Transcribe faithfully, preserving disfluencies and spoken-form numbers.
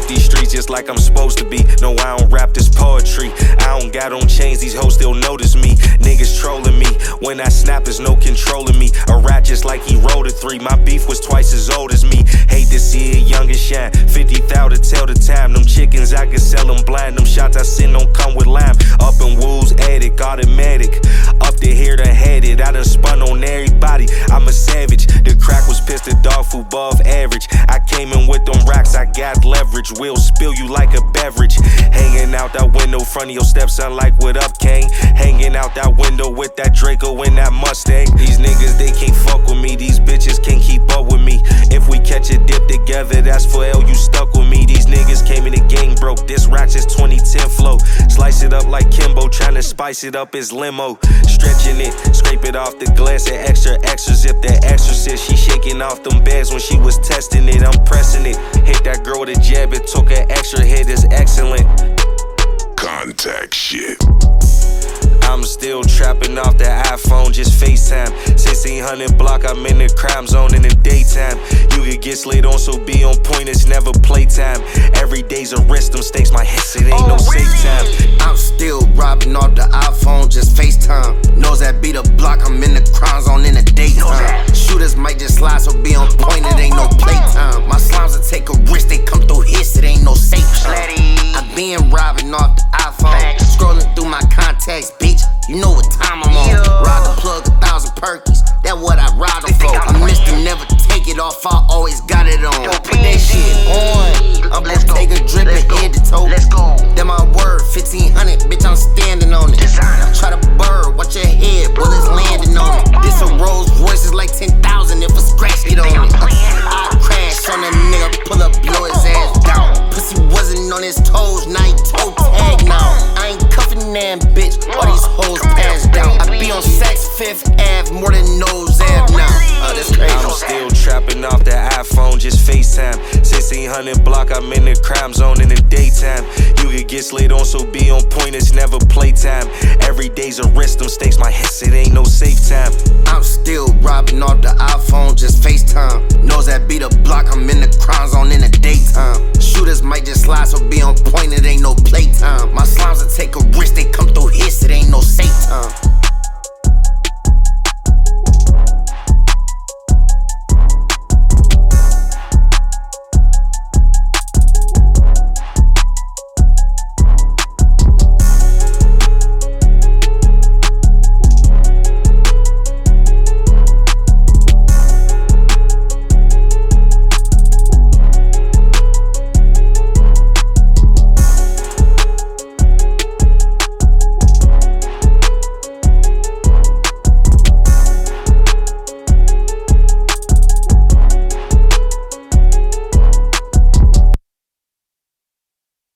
off these streets just like I'm supposed to be. No, I don't rap this poetry. I don't got on chains, these hoes still notice me. Niggas trolling me, when I snap there's no controlling me. A rat just like he rolled a three, my beef was twice as old as me. Hate to see a younger shine, fifty thousand to tell the time. Them chickens I can sell them blind, them shots I send don't come with lime. Up in Wool's attic, automatic, up to here to had it. I done spun on everybody, I'm a savage. The crack was pissed, the dog food above average. I came in with them racks, I got leverage. Will spill you like a beverage. Hanging out that window, front of your stepson like what up, Kane? Hanging out that window with that Draco and that Mustang. These niggas, they can't fuck with me. These bitches can't keep up with me. If we catch a dip together, that's for L, you stuck with me. These niggas came in the gang broke. This Ratchet's twenty ten flow. Slice it up like Kimbo, tryna spice it up his limo. Stretching it, scrape it off the glass, and extra extra zip that exorcist. She shaking off them bags when she was testing it. I'm pressing it. Hit that girl with a jab, it took an extra hit, it's excellent. Contact shit. I'm still trapping off the iPhone, just FaceTime. sixteen hundred block, I'm in the crime zone in the daytime. You could get slid on, so be on point, it's never playtime. Every day's a risk, them stakes my hits, it ain't oh, no really? safe time. I'm still robbing off the iPhone, just FaceTime. Knows that beat a block, I'm in the crime zone in the daytime. Shooters might just slide, so be on point, it ain't no playtime. My slimes will take a risk, they come through hits, it ain't no safe time. I been robbing off the iPhone, scrolling through my contacts, bitch. You know what time I'm on. Ride the plug, a thousand perkies. That what I ride them for. I missed to never take it off. I always got it on. Put that shit on. I'm gonna take a drip and head to toe. Then my word, fifteen hundred, bitch. I'm standing on it. Try to bird, watch your head, bullets landing on it. This a Rolls Royce is like ten thousand if a scratch get on it. I crash on that nigga, pull up, blow his ass down. Pussy wasn't on his toes, now he toe tag now. I ain't cuffing that bitch. All these hoes passed down. I be on Saks Fifth Ave more than Nose Ave now. Oh, that's crazy. I'm still trapping off the iPhone, just FaceTime. sixteen hundred block, I'm in the crime zone in the daytime. You could get slid on, so be on point, it's never playtime. Every day's a risk, them stakes my hits, it ain't no safe time. I'm still robbing off the iPhone, just FaceTime. Knows that beat a block, I'm in the crime zone in the daytime. Shooters might just slide, so be on point, it ain't no playtime. My slimes will take a risk, they come